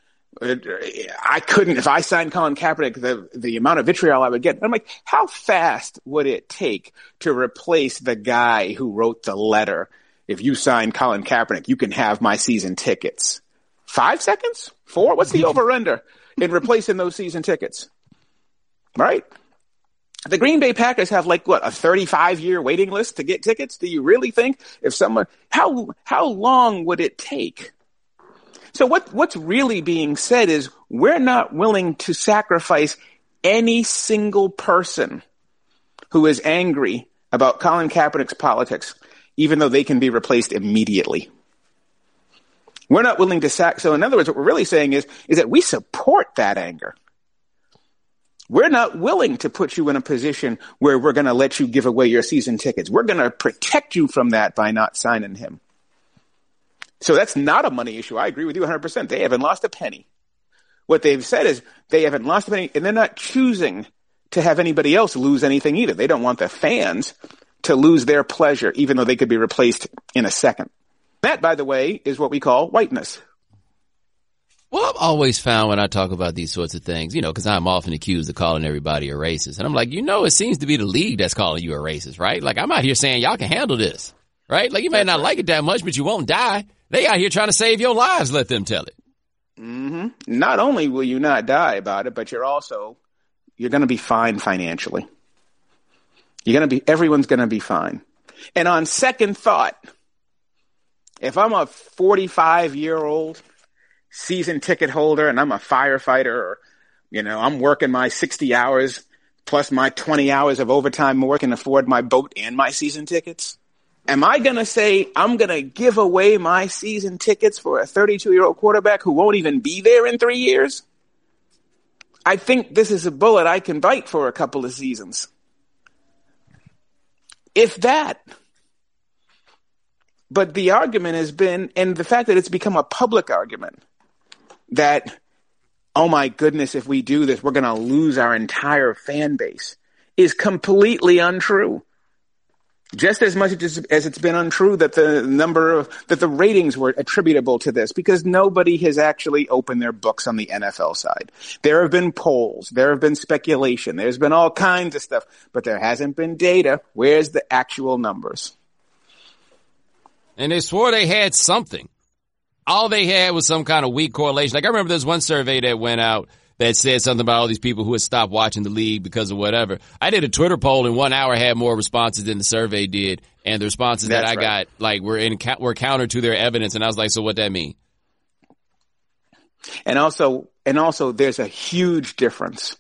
B: I couldn't, if I signed Colin Kaepernick, the amount of vitriol I would get. I'm like, how fast would it take to replace the guy who wrote the letter? If you sign Colin Kaepernick, you can have my season tickets. 5 seconds? 4? What's the over-under in replacing those season tickets? Right? The Green Bay Packers have a 35-year waiting list to get tickets? Do you really think how long would it take? So what's really being said is we're not willing to sacrifice any single person who is angry about Colin Kaepernick's politics, even though they can be replaced immediately. We're not willing to so in other words, what we're really saying is that we support that anger. We're not willing to put you in a position where we're going to let you give away your season tickets. We're going to protect you from that by not signing him. So that's not a money issue. I agree with you 100%. They haven't lost a penny. What they've said is they haven't lost a penny, and they're not choosing to have anybody else lose anything either. They don't want the fans to lose their pleasure, even though they could be replaced in a second. That, by the way, is what we call whiteness.
A: Well, I've always found when I talk about these sorts of things, because I'm often accused of calling everybody a racist. And I'm like, it seems to be the league that's calling you a racist, right? Like, I'm out here saying y'all can handle this, right? Like, you may not like it that much, but you won't die. They out here trying to save your lives. Let them tell it.
B: Mm-hmm. Not only will you not die about it, but you're going to be fine financially. Everyone's going to be fine. And on second thought, if I'm a 45-year-old season ticket holder and I'm a firefighter, or, I'm working my 60 hours plus my 20 hours of overtime work and afford my boat and my season tickets, am I going to say I'm going to give away my season tickets for a 32-year-old quarterback who won't even be there in 3 years? I think this is a bullet I can bite for a couple of seasons. If that. But the argument has been, and the fact that it's become a public argument, that, oh my goodness, if we do this, we're going to lose our entire fan base, is completely untrue. Just as much as it's been untrue that the ratings were attributable to this, because nobody has actually opened their books on the NFL side. There have been polls, there have been speculation, there's been all kinds of stuff, but there hasn't been data. Where's the actual numbers?
A: And they swore they had something. All they had was some kind of weak correlation. Like, I remember there's one survey that went out that said something about all these people who had stopped watching the league because of whatever. I did a Twitter poll in 1 hour, had more responses than the survey did. And the responses that I got, were counter to their evidence. And I was like, so what that mean?
B: And also there's a huge difference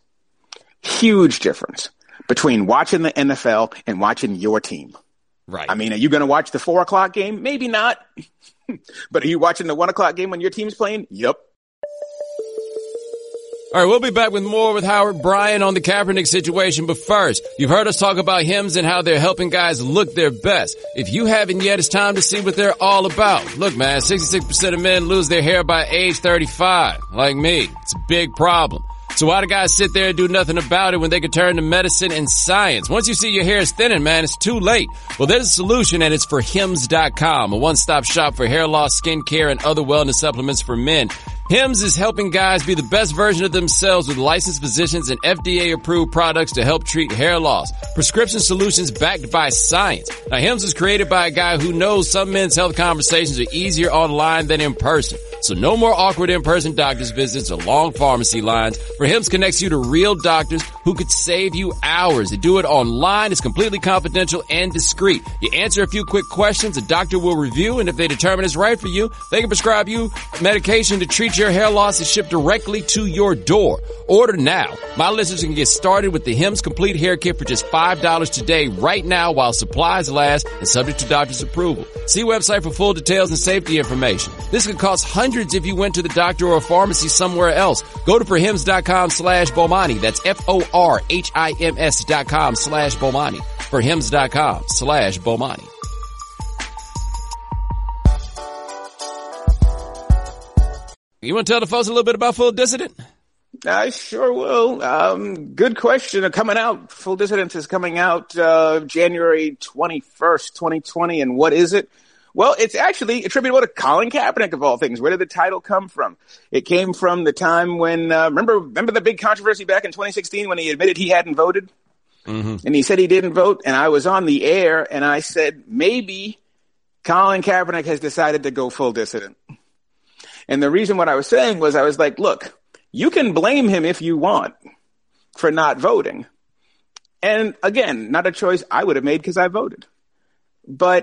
B: between watching the NFL and watching your team.
A: Right.
B: I mean, are you going to watch the 4:00 game? Maybe not. But are you watching the 1:00 game when your team's playing? Yep.
A: All right, we'll be back with more with Howard Bryan on the Kaepernick situation. But first, you've heard us talk about Hims and how they're helping guys look their best. If you haven't yet, it's time to see what they're all about. Look, man, 66% of men lose their hair by age 35. Like me. It's a big problem. So why do guys sit there and do nothing about it when they could turn to medicine and science? Once you see your hair is thinning, man, it's too late. Well, there's a solution, and it's for Hims.com, a one-stop shop for hair loss, skin care, and other wellness supplements for men. Hims is helping guys be the best version of themselves with licensed physicians and FDA-approved products to help treat hair loss. Prescription solutions backed by science. Now, Hims was created by a guy who knows some men's health conversations are easier online than in person. So no more awkward in-person doctor's visits or long pharmacy lines. For Hims connects you to real doctors who could save you hours. They do it online. It's completely confidential and discreet. You answer a few quick questions, a doctor will review, and if they determine it's right for you, they can prescribe you medication to treat your hair loss and ship directly to your door. Order now. My listeners can get started with the Hims Complete Hair Kit for just $5 today, right now, while supplies last and subject to doctor's approval. See website for full details and safety information. This could cost hundreds if you went to the doctor or a pharmacy somewhere else. Go to forhims.com/Bomani. That's FORHIMS.com/Bomani. Forhims.com/Bomani. You want to tell the folks a little bit about Full Dissident?
B: I sure will. Good question. Coming out, Full Dissident is coming out January 21st, 2020. And what is it? Well, it's actually attributable to Colin Kaepernick, of all things. Where did the title come from? It came from the time when, remember the big controversy back in 2016 when he admitted he hadn't voted? Mm-hmm. And he said he didn't vote. And I was on the air and I said, maybe Colin Kaepernick has decided to go full dissident. And the reason what I was saying was I was like, look, you can blame him if you want for not voting. And again, not a choice I would have made because I voted. But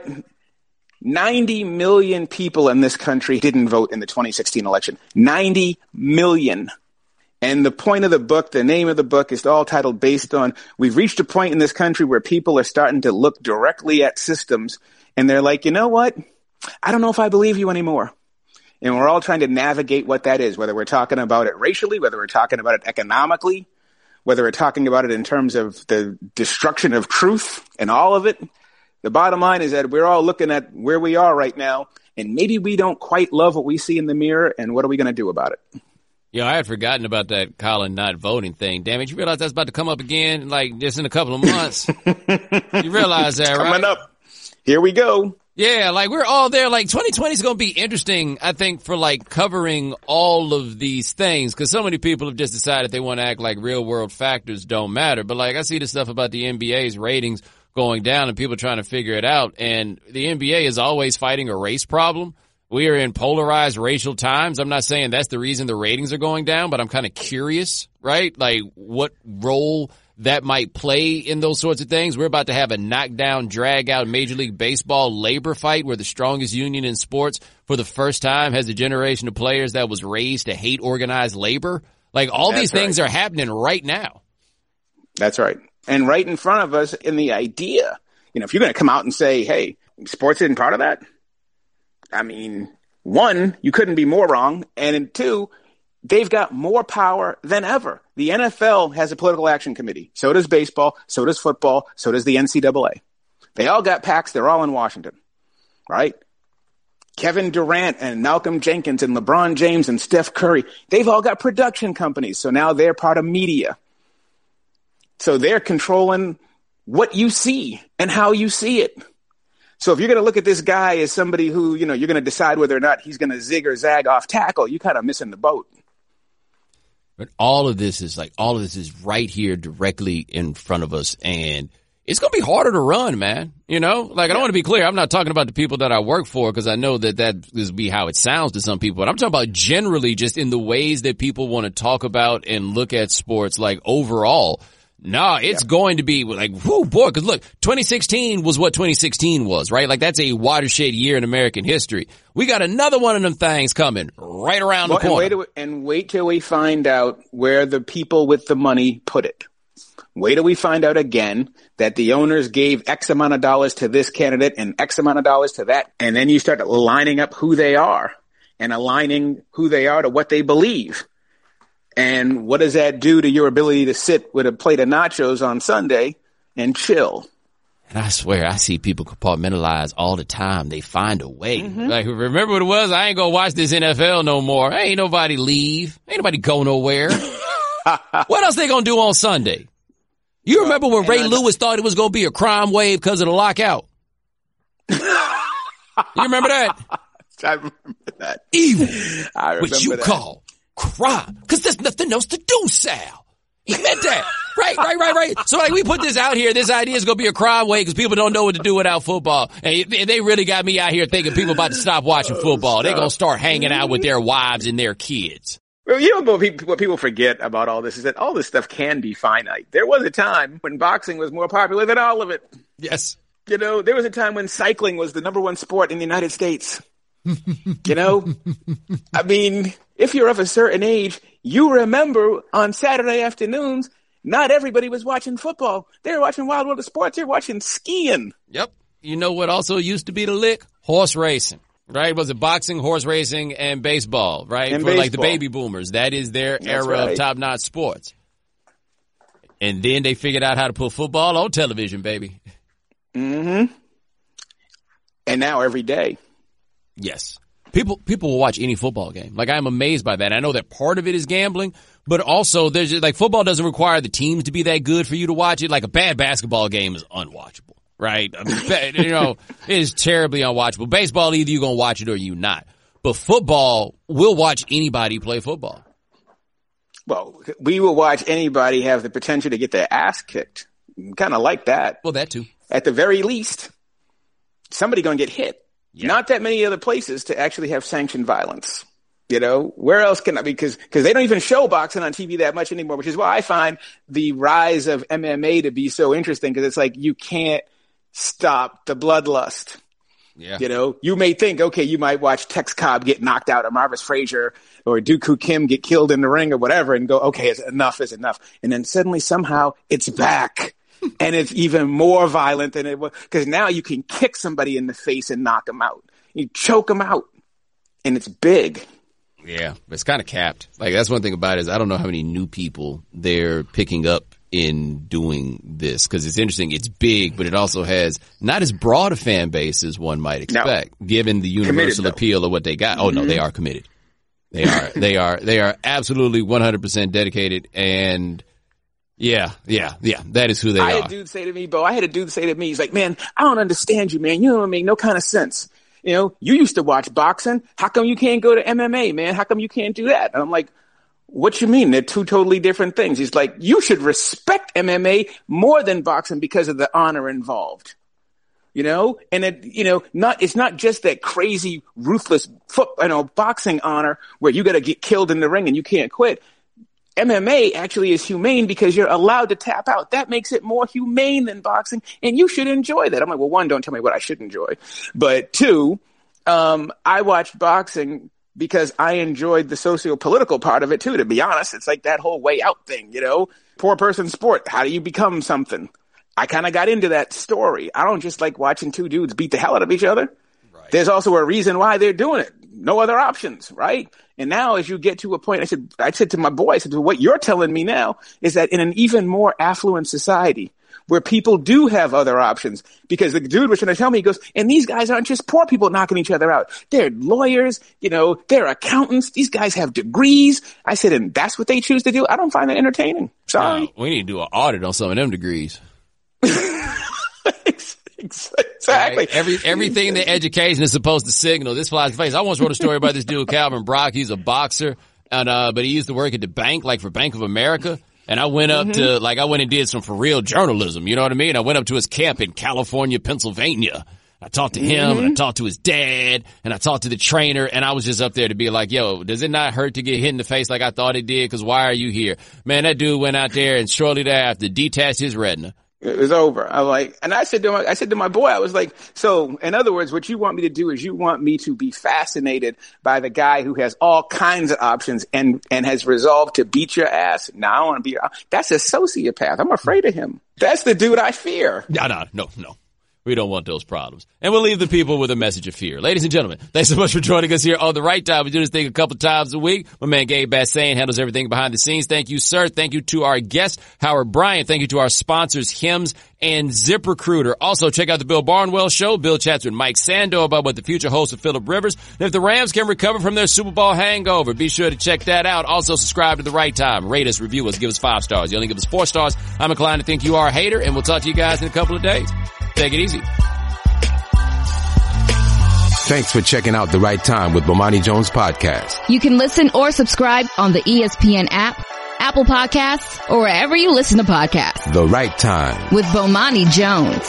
B: 90 million people in this country didn't vote in the 2016 election. 90 million. And the point of the book, the name of the book is all titled based on, we've reached a point in this country where people are starting to look directly at systems and they're like, you know what? I don't know if I believe you anymore. And we're all trying to navigate what that is, whether we're talking about it racially, whether we're talking about it economically, whether we're talking about it in terms of the destruction of truth and all of it. The bottom line is that we're all looking at where we are right now, and maybe we don't quite love what we see in the mirror, and what are we going to do about it?
A: Yeah, I had forgotten about that Colin not voting thing. Damn it, you realize that's about to come up again, like just in a couple of months? You realize that, right?
B: Coming up. Here we go.
A: Yeah, like we're all there. Like 2020 is going to be interesting, I think, for like covering all of these things because so many people have just decided they want to act like real world factors don't matter. But like I see the stuff about the NBA's ratings going down and people trying to figure it out. And the NBA is always fighting a race problem. We are in polarized racial times. I'm not saying that's the reason the ratings are going down, but I'm kind of curious, right? Like what role that might play in those sorts of things. We're about to have a knockdown, drag out Major League Baseball labor fight where the strongest union in sports for the first time has a generation of players that was raised to hate organized labor. Like all these things are happening right now.
B: That's right. And right in front of us in the idea, you know, if you're going to come out and say, hey, sports isn't part of that. I mean, one, you couldn't be more wrong. And two, they've got more power than ever. The NFL has a political action committee. So does baseball. So does football. So does the NCAA. They all got PACs. They're all in Washington, right? Kevin Durant and Malcolm Jenkins and LeBron James and Steph Curry, they've all got production companies. So now they're part of media. So they're controlling what you see and how you see it. So if you're going to look at this guy as somebody who, you know, you're going to decide whether or not he's going to zig or zag off tackle, you're kind of missing the boat.
A: But all of this is right here directly in front of us. And it's going to be harder to run, man. You know, like I don't want to be clear. I'm not talking about the people that I work for because I know that is be how it sounds to some people. But I'm talking about generally just in the ways that people want to talk about and look at sports like overall. No, it's going to be like, whoo, boy, because look, 2016 was what 2016 was, right? Like that's a watershed year in American history. We got another one of them things coming right around the corner.
B: Wait till we find out where the people with the money put it. Wait till we find out again that the owners gave X amount of dollars to this candidate and X amount of dollars to that. And then you start lining up who they are and aligning who they are to what they believe. And what does that do to your ability to sit with a plate of nachos on Sunday and chill?
A: And I swear, I see people compartmentalize all the time. They find a way. Mm-hmm. Like, remember what it was? I ain't gonna watch this NFL no more. Ain't nobody leave. Ain't nobody go nowhere. What else they gonna do on Sunday? You remember when Ray Lewis thought it was gonna be a crime wave because of the lockout? You remember that?
B: I remember that.
A: Evil,
B: I remember
A: which you
B: that.
A: call crime, because there's nothing else to do, Sal. He meant that. Right. So like we put this out here, this idea is going to be a crime wave because people don't know what to do without football. And they really got me out here thinking people about to stop watching football. They're going to start hanging out with their wives and their kids.
B: Well, you know what people forget about all this is that all this stuff can be finite. There was a time when boxing was more popular than all of it.
A: Yes.
B: You know, there was a time when cycling was the number one sport in the United States. You know? I mean, if you're of a certain age, you remember on Saturday afternoons, not everybody was watching football. They were watching Wild World of Sports. They were watching skiing.
A: Yep. You know what also used to be the lick? Horse racing. Right? Was it boxing, horse racing, and baseball, right?
B: And
A: For
B: baseball.
A: like the baby boomers. That is their era
B: right.
A: of top-notch sports. And then they figured out how to put football on television, baby.
B: Mm-hmm. And now every day.
A: Yes. People will watch any football game. Like, I'm amazed by that. I know that part of it is gambling, but also there's just, like, football doesn't require the teams to be that good for you to watch it. Like, a bad basketball game is unwatchable, right? I mean, you know, it is terribly unwatchable. Baseball, either you're going to watch it or you not. But football, we'll watch anybody play football.
B: Well, we will watch anybody have the potential to get their ass kicked. Kind of like that.
A: Well, that too.
B: At the very least, somebody going to get hit. Yeah. Not that many other places to actually have sanctioned violence. You know, where else can I be? Because they don't even show boxing on TV that much anymore, which is why I find the rise of MMA to be so interesting, because it's like you can't stop the bloodlust.
A: Yeah.
B: You know, you may think, okay, you might watch Tex Cobb get knocked out or Marvis Frazier or Dooku Kim get killed in the ring or whatever and go, okay, enough is enough. And then suddenly somehow it's back. And it's even more violent than it was, because now you can kick somebody in the face and knock them out. You choke them out, and it's big.
A: Yeah, it's kind of capped. Like, that's one thing about it is I don't know how many new people they're picking up in doing this, because it's interesting. It's big, but it also has not as broad a fan base as one might expect, given the universal appeal of what they got. Oh, no, they are committed. They are absolutely 100% dedicated, and yeah. That is who they are.
B: I had a dude say to me, he's like, man, I don't understand you, man. You don't make no kind of sense. You know, you used to watch boxing. How come you can't go to MMA, man? How come you can't do that? And I'm like, what you mean? They're two totally different things. He's like, you should respect MMA more than boxing because of the honor involved. You know, and it's not just that crazy, ruthless boxing honor where you got to get killed in the ring and you can't quit. MMA actually is humane because you're allowed to tap out. That makes it more humane than boxing, and you should enjoy that. I'm like, well, one, don't tell me what I should enjoy. But two, I watched boxing because I enjoyed the socio-political part of it too, to be honest. It's like that whole way out thing, you know? Poor person sport. How do you become something? I kind of got into that story. I don't just like watching two dudes beat the hell out of each other. Right. There's also a reason why they're doing it. No other options, right? And now as you get to a point, I said to my boy, what you're telling me now is that in an even more affluent society where people do have other options, because the dude was trying to tell me, he goes, and these guys aren't just poor people knocking each other out. They're lawyers, you know, they're accountants. These guys have degrees. I said, and that's what they choose to do. I don't find that entertaining. Sorry.
A: We need to do an audit on some of them degrees.
B: Exactly.
A: Right. Everything that education is supposed to signal. This flies in the face. I once wrote a story about this dude, Calvin Brock. He's a boxer, and but he used to work at the bank, like for Bank of America. And I went up to, like, I went and did some for real journalism. You know what I mean? I went up to his camp in California, Pennsylvania. I talked to him, and I talked to his dad, and I talked to the trainer, and I was just up there to be like, yo, does it not hurt to get hit in the face like I thought it did? Because why are you here? Man, that dude went out there and shortly thereafter detached his retina.
B: It was over. I said to my boy, I was like, so in other words, what you want me to do is you want me to be fascinated by the guy who has all kinds of options and has resolved to beat your ass. Now I want to be, that's a sociopath. I'm afraid of him. That's the dude I fear.
A: No. We don't want those problems. And we'll leave the people with a message of fear. Ladies and gentlemen, thanks so much for joining us here on The Right Time. We do this thing a couple times a week. My man Gabe Bassain handles everything behind the scenes. Thank you, sir. Thank you to our guest, Howard Bryant. Thank you to our sponsors, Hims and ZipRecruiter. Also, check out the Bill Barnwell Show. Bill chats with Mike Sando about what the future holds for Phillip Rivers. And if the Rams can recover from their Super Bowl hangover, be sure to check that out. Also, subscribe to The Right Time. Rate us, review us, give us 5 stars. You only give us 4 stars, I'm inclined to think you are a hater, and we'll talk to you guys in a couple of days. Take it easy.
C: Thanks for checking out The Right Time with Bomani Jones podcast.
D: You can listen or subscribe on the ESPN app, Apple Podcasts, or wherever you listen to podcasts.
C: The Right Time
D: with Bomani Jones.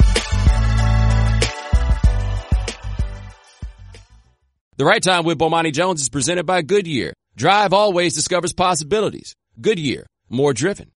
A: The Right Time with Bomani Jones is presented by Goodyear. Drive always discovers possibilities. Goodyear, more driven.